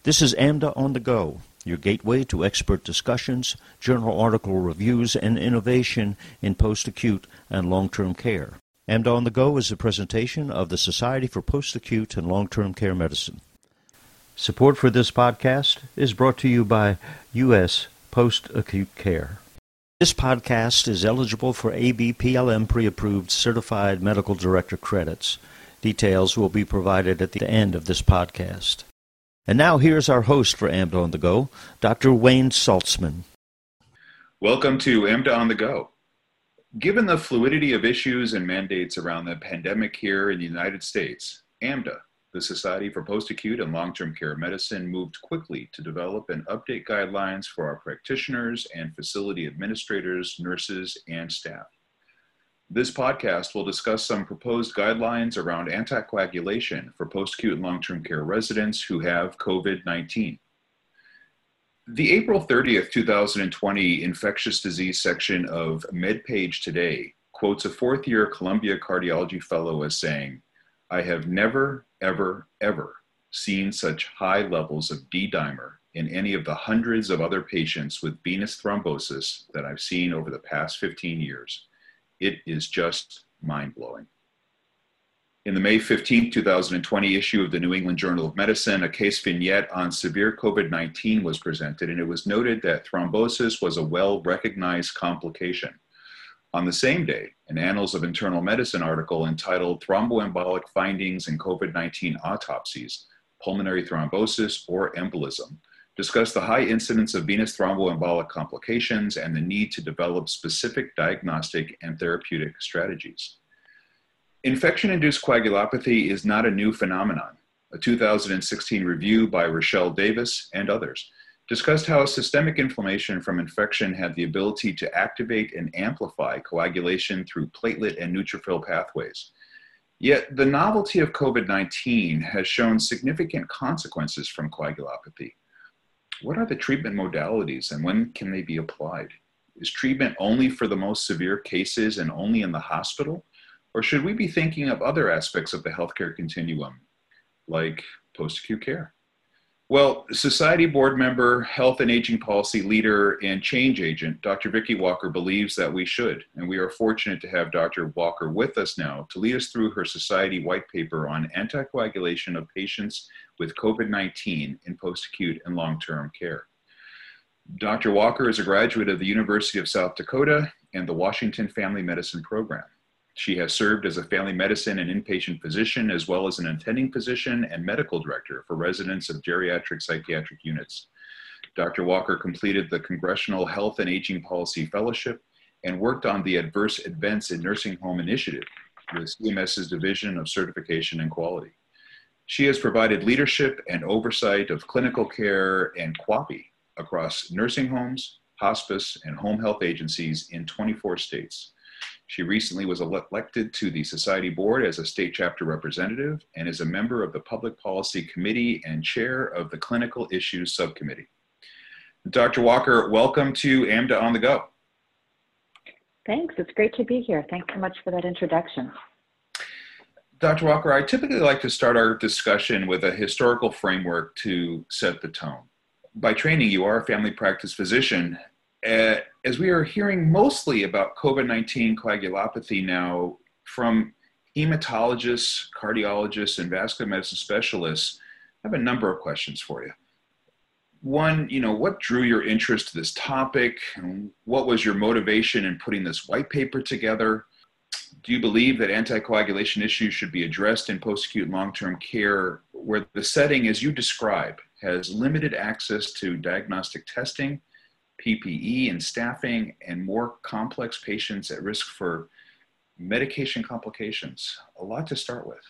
This is AMDA on the Go, your gateway to expert discussions, journal article reviews, and innovation in post-acute and long-term care. AMDA on the Go is a presentation of the Society for Post-Acute and Long-Term Care Medicine. Support for this podcast is brought to you by U.S. Post-Acute Care. This podcast is eligible for ABPLM pre-approved Certified Medical Director credits. Details will be provided at the end of this podcast. And now here's our host for AMDA on the Go, Dr. Wayne Saltzman. Welcome to AMDA on the Go. Given the fluidity of issues and mandates around the pandemic here in the United States, AMDA, the Society for Post-Acute and Long-Term Care Medicine, moved quickly to develop and update guidelines for our practitioners and facility administrators, nurses, and staff. This podcast will discuss some proposed guidelines around anticoagulation for post-acute and long-term care residents who have COVID-19. The April 30th, 2020 infectious disease section of MedPage Today quotes a fourth-year Columbia cardiology fellow as saying, "I have never, ever, ever seen such high levels of D-dimer in any of the hundreds of other patients with venous thrombosis that I've seen over the past 15 years. It is just mind-blowing." In the May 15, 2020 issue of the New England Journal of Medicine, a case vignette on severe COVID-19 was presented, and it was noted that thrombosis was a well-recognized complication. On the same day, an Annals of Internal Medicine article entitled "Thromboembolic Findings in COVID-19 Autopsies, Pulmonary Thrombosis or Embolism" discussed the high incidence of venous thromboembolic complications and the need to develop specific diagnostic and therapeutic strategies. Infection-induced coagulopathy is not a new phenomenon. A 2016 review by Rochelle Davis and others discussed how systemic inflammation from infection had the ability to activate and amplify coagulation through platelet and neutrophil pathways. Yet the novelty of COVID-19 has shown significant consequences from coagulopathy. What are the treatment modalities and when can they be applied? Is treatment only for the most severe cases and only in the hospital? Or should we be thinking of other aspects of the healthcare continuum, like post-acute care? Well, Society board member, health and aging policy leader, and change agent, Dr. Vicki Walker believes that we should, and we are fortunate to have Dr. Walker with us now to lead us through her Society white paper on anticoagulation of patients with COVID-19 in post-acute and long-term care. Dr. Walker is a graduate of the University of South Dakota and the Washington Family Medicine Program. She has served as a family medicine and inpatient physician, as well as an attending physician and medical director for residents of geriatric psychiatric units. Dr. Walker completed the Congressional Health and Aging Policy Fellowship and worked on the Adverse Events in Nursing Home Initiative with CMS's Division of Certification and Quality. She has provided leadership and oversight of clinical care and QAPI across nursing homes, hospice, and home health agencies in 24 states. She recently was elected to the Society board as a state chapter representative and is a member of the Public Policy Committee and chair of the Clinical Issues Subcommittee. Dr. Walker, welcome to AMDA on the Go. Thanks, it's great to be here. Thanks so much for that introduction. Dr. Walker, I typically like to start our discussion with a historical framework to set the tone. By training, you are a family practice physician. As we are hearing mostly about COVID-19 coagulopathy now from hematologists, cardiologists, and vascular medicine specialists, I have a number of questions for you. One, what drew your interest to this topic? What was your motivation in putting this white paper together? Do you believe that anticoagulation issues should be addressed in post-acute and long-term care where the setting, as you describe, has limited access to diagnostic testing, PPE and staffing, and more complex patients at risk for medication complications? A lot to start with.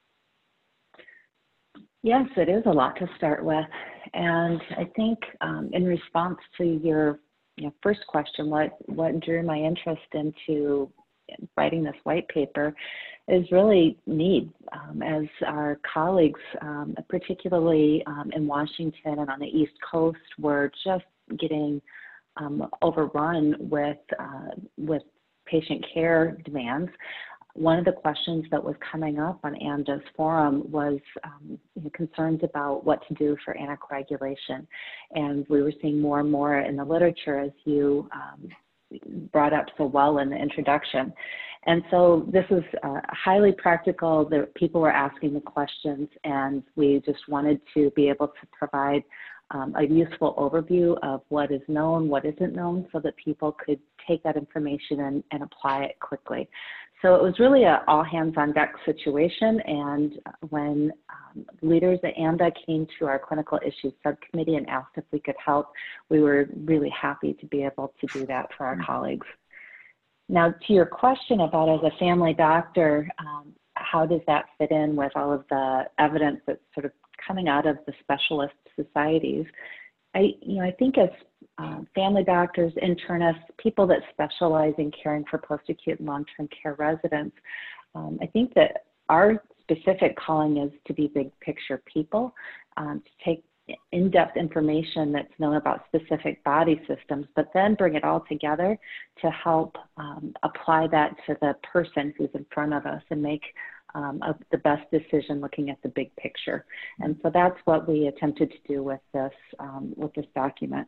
Yes, it is a lot to start with. And I think in response to your first question, what drew my interest into writing this white paper is really need. As our colleagues, particularly in Washington and on the East Coast, were just getting overrun with patient care demands. one of the questions that was coming up on AMDA's forum was concerns about what to do for anticoagulation. And we were seeing more and more in the literature, as you brought up so well in the introduction. And so this is highly practical. The people were asking the questions, and we just wanted to be able to provide a useful overview of what is known, what isn't known, so that people could take that information and apply it quickly. So it was really an all hands on deck situation, and when leaders at AMDA came to our clinical issues subcommittee and asked if we could help, we were really happy to be able to do that for our colleagues. Now, to your question about as a family doctor, how does that fit in with all of the evidence that's sort of coming out of the specialist societies? I think as family doctors, internists, people that specialize in caring for post-acute and long-term care residents, I think that our specific calling is to be big picture people, to take in-depth information that's known about specific body systems, but then bring it all together to help apply that to the person who's in front of us and make the best decision looking at the big picture. And so that's what we attempted to do with this document.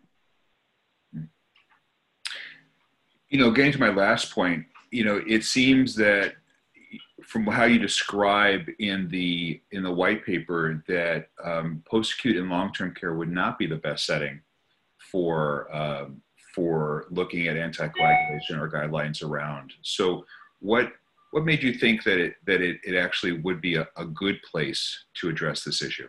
Getting to my last point, it seems that from how you describe in the white paper that post-acute and long-term care would not be the best setting for looking at anticoagulation or guidelines around. So what made you think that it actually would be a good place to address this issue?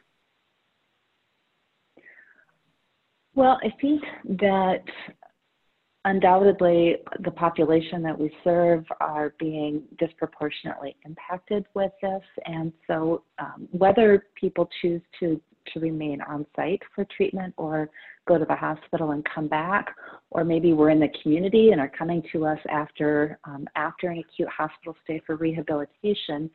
Well, I think that undoubtedly the population that we serve are being disproportionately impacted with this. And so whether people choose to remain on site for treatment or go to the hospital and come back, or maybe we're in the community and are coming to us after an acute hospital stay for rehabilitation,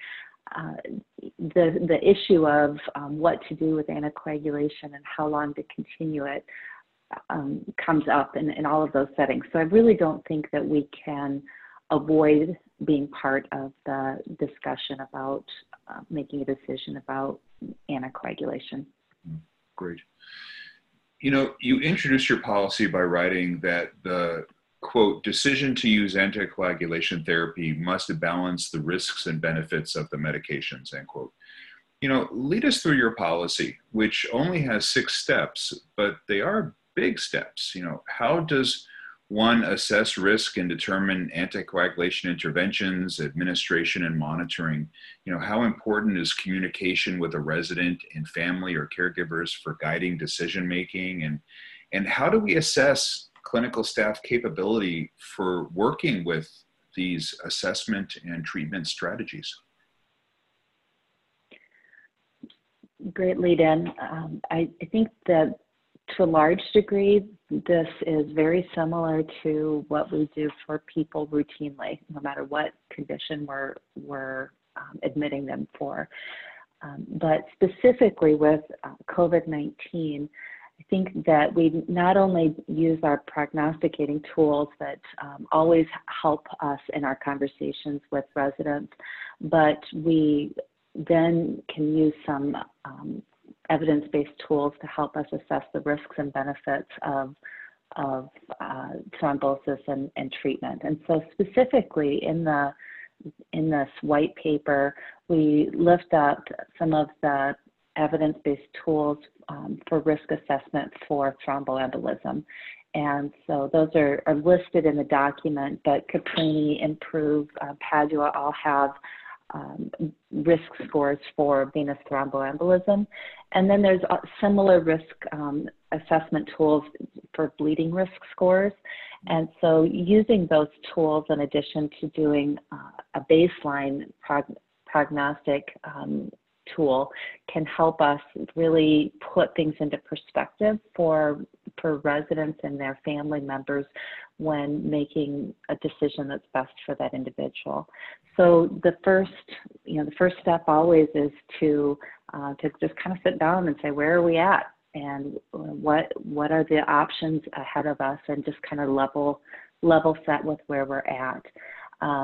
the issue of what to do with anticoagulation and how long to continue it comes up in all of those settings. So I really don't think that we can avoid being part of the discussion about making a decision about anticoagulation. Great. You introduced your policy by writing that the, quote, decision to use anticoagulation therapy must balance the risks and benefits of the medications, end quote. Lead us through your policy, which only has 6 steps, but they are big steps. How does one assess risk and determine anticoagulation interventions, administration, and monitoring? How important is communication with a resident and family or caregivers for guiding decision-making? And how do we assess clinical staff capability for working with these assessment and treatment strategies? Great lead in. I think that to a large degree, this is very similar to what we do for people routinely, no matter what condition we're admitting them for. But specifically with COVID-19, I think that we not only use our prognosticating tools that always help us in our conversations with residents, but we then can use some evidence-based tools to help us assess the risks and benefits of thrombosis and treatment. And so specifically in this white paper, we lift up some of the evidence-based tools for risk assessment for thromboembolism. And so those are listed in the document, but Caprini, Improve, Padua all have risk scores for venous thromboembolism. And then there's similar risk assessment tools for bleeding risk scores. And so using those tools in addition to doing a baseline prognostic tool can help us really put things into perspective for residents and their family members when making a decision that's best for that individual. So the first step always is to just kind of sit down and say, where are we at? And what are the options ahead of us, and just kind of level set with where we're at.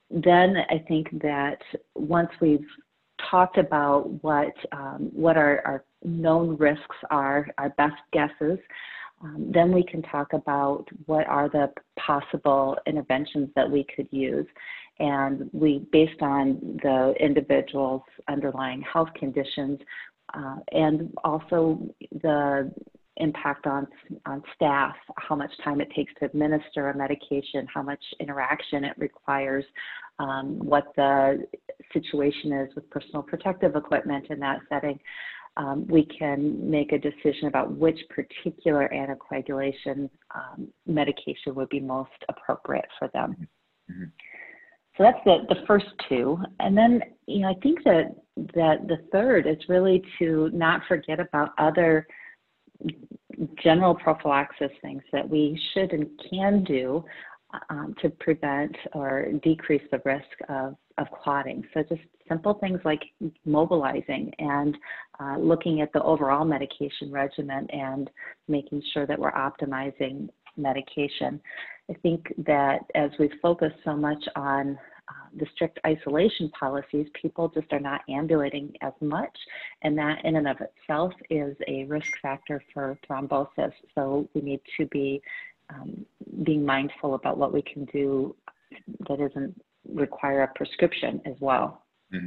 then I think that once we've talked about what our known risks are, our best guesses, then we can talk about what are the possible interventions that we could use. And based on the individual's underlying health conditions, and also the impact on staff, how much time it takes to administer a medication, how much interaction it requires, what the situation is with personal protective equipment in that setting, we can make a decision about which particular anticoagulation medication would be most appropriate for them. Mm-hmm. So that's the first two. And then, I think that the third is really to not forget about other general prophylaxis things that we should and can do to prevent or decrease the risk of clotting. So just simple things like mobilizing and looking at the overall medication regimen and making sure that we're optimizing medication. I think that as we focus so much on the strict isolation policies, people just are not ambulating as much, and that in and of itself is a risk factor for thrombosis. So we need to be being mindful about what we can do that doesn't require a prescription as well. Mm-hmm.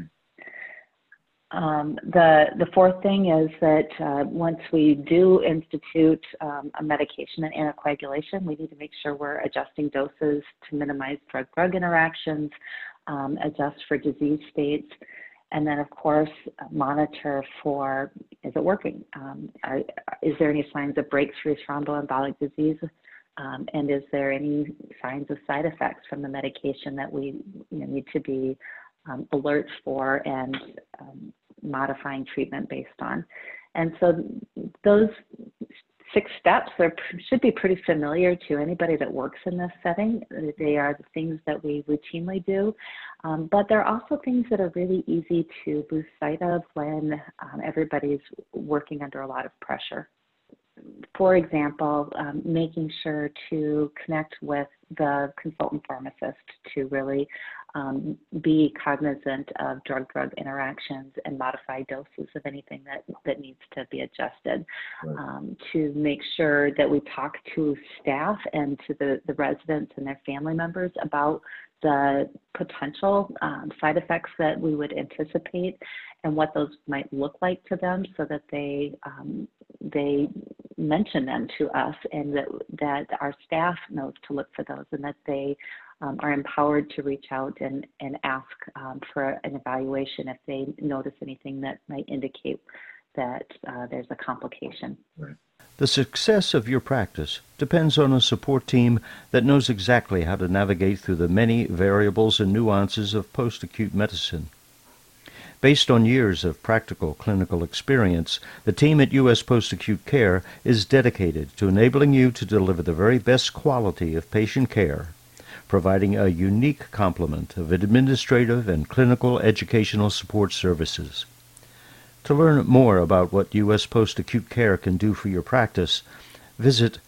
The fourth thing is that once we do institute a medication and anticoagulation, we need to make sure we're adjusting doses to minimize drug-drug interactions, adjust for disease states, and then of course monitor for, is it working? Is there any signs of breakthrough thromboembolic disease? And is there any signs of side effects from the medication that we need to be alert for and modifying treatment based on? And so those 6 steps should be pretty familiar to anybody that works in this setting. They are the things that we routinely do, but they're also things that are really easy to lose sight of when everybody's working under a lot of pressure. For example, making sure to connect with the consultant pharmacist to really be cognizant of drug-drug interactions and modify doses of anything that needs to be adjusted. Right. To make sure that we talk to staff and to the residents and their family members about the potential side effects that we would anticipate and what those might look like to them, so that they mention them to us, and that our staff knows to look for those, and that they are empowered to reach out and ask for an evaluation if they notice anything that might indicate that there's a complication. Right. The success of your practice depends on a support team that knows exactly how to navigate through the many variables and nuances of post-acute medicine. Based on years of practical clinical experience, the team at U.S. Post-Acute Care is dedicated to enabling you to deliver the very best quality of patient care, providing a unique complement of administrative and clinical educational support services. To learn more about what U.S. Post-Acute Care can do for your practice, visit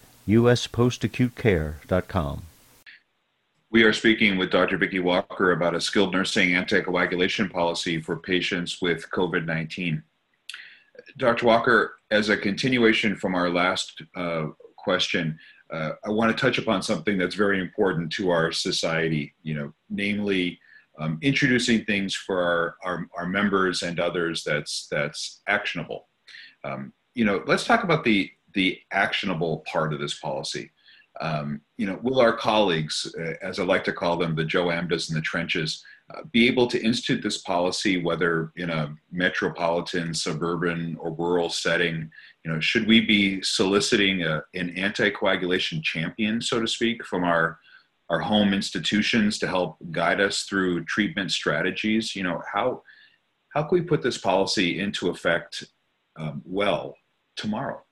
uspostacutecare.com. We are speaking with Dr. Vicki Walker about a skilled nursing anticoagulation policy for patients with COVID-19. Dr. Walker, as a continuation from our last question, I want to touch upon something that's very important to our society, namely introducing things for our members and others that's actionable. Let's talk about the actionable part of this policy. Will our colleagues, as I like to call them, the Joe Amdas in the trenches, be able to institute this policy, whether in a metropolitan, suburban, or rural setting? Should we be soliciting an anticoagulation champion, so to speak, from our home institutions to help guide us through treatment strategies? How can we put this policy into effect well tomorrow?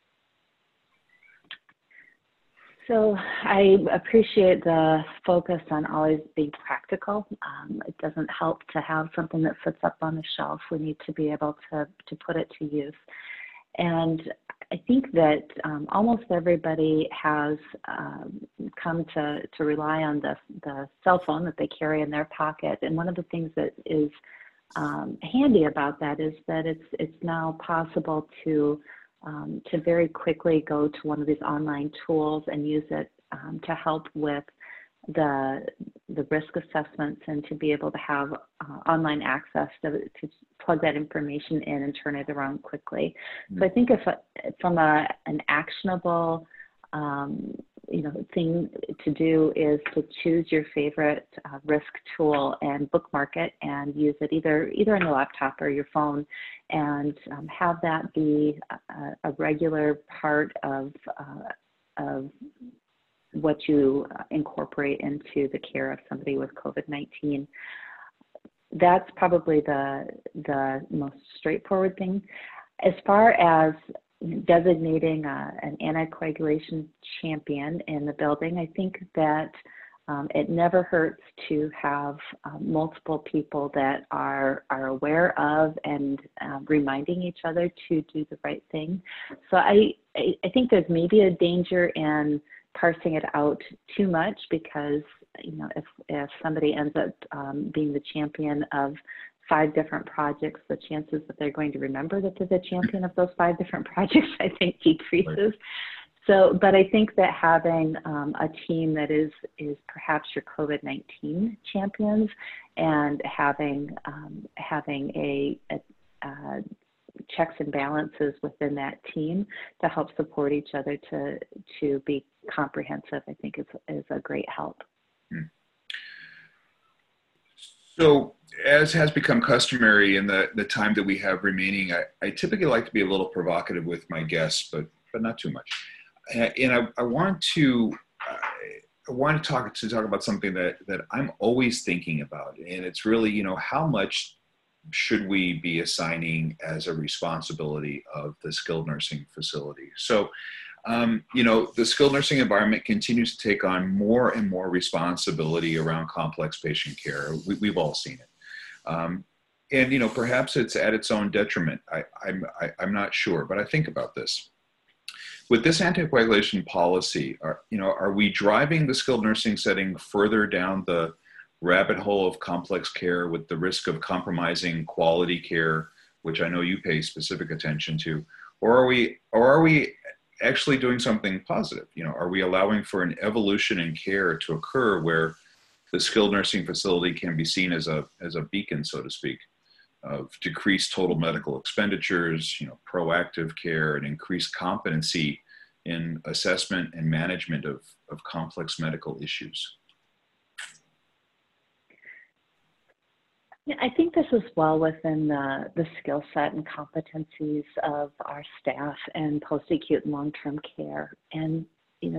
So I appreciate the focus on always being practical. It doesn't help to have something that sits up on the shelf. We need to be able to put it to use. And I think that almost everybody has come to rely on the cell phone that they carry in their pocket. And one of the things that is handy about that is that it's now possible to very quickly go to one of these online tools and use it to help with the risk assessments and to be able to have online access to plug that information in and turn it around quickly. Mm-hmm. So I think from an actionable thing to do is to choose your favorite risk tool and bookmark it and use it either on your laptop or your phone, and have that be a regular part of what you incorporate into the care of somebody with COVID-19. That's probably the most straightforward thing. As far as designating an anticoagulation champion in the building, I think that it never hurts to have multiple people that are aware of and reminding each other to do the right thing. So I think there's maybe a danger in parsing it out too much, because if somebody ends up being the champion of 5 different projects, the chances that they're going to remember that they're the champion of those 5 different projects, I think, decreases. Right. So, but I think that having a team that is perhaps your COVID-19 champions, and having a checks and balances within that team to help support each other to be comprehensive, I think is a great help. So, as has become customary in the time that we have remaining, I typically like to be a little provocative with my guests, but not too much. And I want to talk about something that I'm always thinking about, and it's really, how much should we be assigning as a responsibility of the skilled nursing facility? So, the skilled nursing environment continues to take on more and more responsibility around complex patient care. We've all seen it. And, perhaps it's at its own detriment. I'm not sure, but I think about this. With this anticoagulation policy, are we driving the skilled nursing setting further down the rabbit hole of complex care with the risk of compromising quality care, which I know you pay specific attention to, or are we actually doing something positive? Are we allowing for an evolution in care to occur where the skilled nursing facility can be seen as a beacon, so to speak, of decreased total medical expenditures, proactive care, and increased competency in assessment and management of complex medical issues? Yeah, I think this is well within the skill set and competencies of our staff in post-acute and long-term care. And,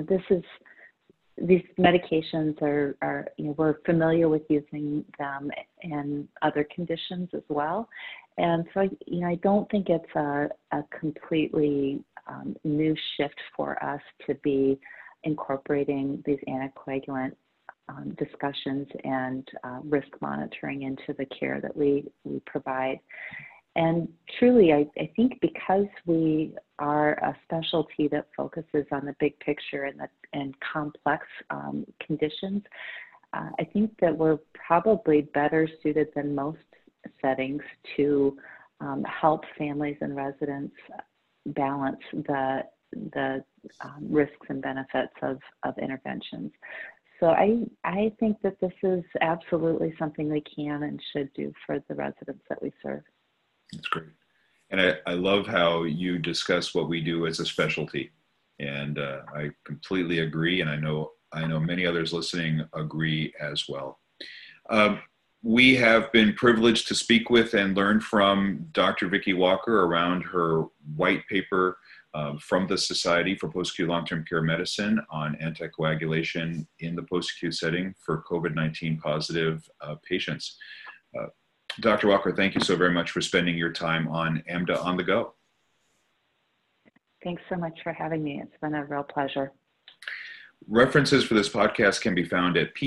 these medications are we're familiar with using them in other conditions as well. And so, I don't think it's a completely new shift for us to be incorporating these anticoagulant discussions and risk monitoring into the care that we provide. And truly, I think because we are a specialty that focuses on the big picture and complex conditions, I think that we're probably better suited than most settings to help families and residents balance the risks and benefits of interventions. So I think that this is absolutely something we can and should do for the residents that we serve. That's great. And I love how you discuss what we do as a specialty. And I completely agree. And I know many others listening agree as well. We have been privileged to speak with and learn from Dr. Vicki Walker around her white paper from the Society for Post-Acute Long-Term Care Medicine on anticoagulation in the post-acute setting for COVID-19 positive patients. Dr. Walker, thank you so very much for spending your time on AMDA on the Go. Thanks so much for having me. It's been a real pleasure. References for this podcast can be found at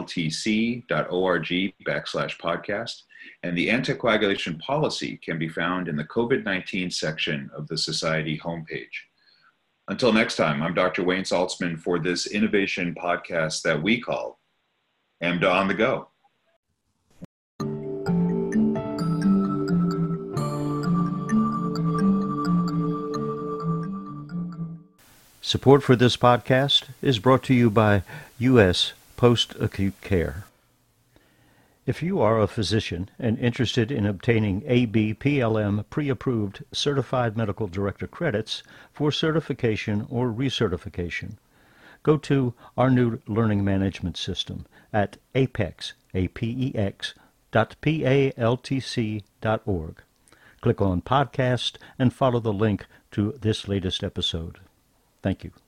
paltc.org/podcast, and the anticoagulation policy can be found in the COVID-19 section of the Society homepage. Until next time, I'm Dr. Wayne Saltzman for this innovation podcast that we call AMDA on the Go. Support for this podcast is brought to you by U.S. Post-Acute Care. If you are a physician and interested in obtaining ABPLM pre-approved Certified Medical Director credits for certification or recertification, go to our new learning management system at apex.paltc.org. Click on Podcast and follow the link to this latest episode. Thank you.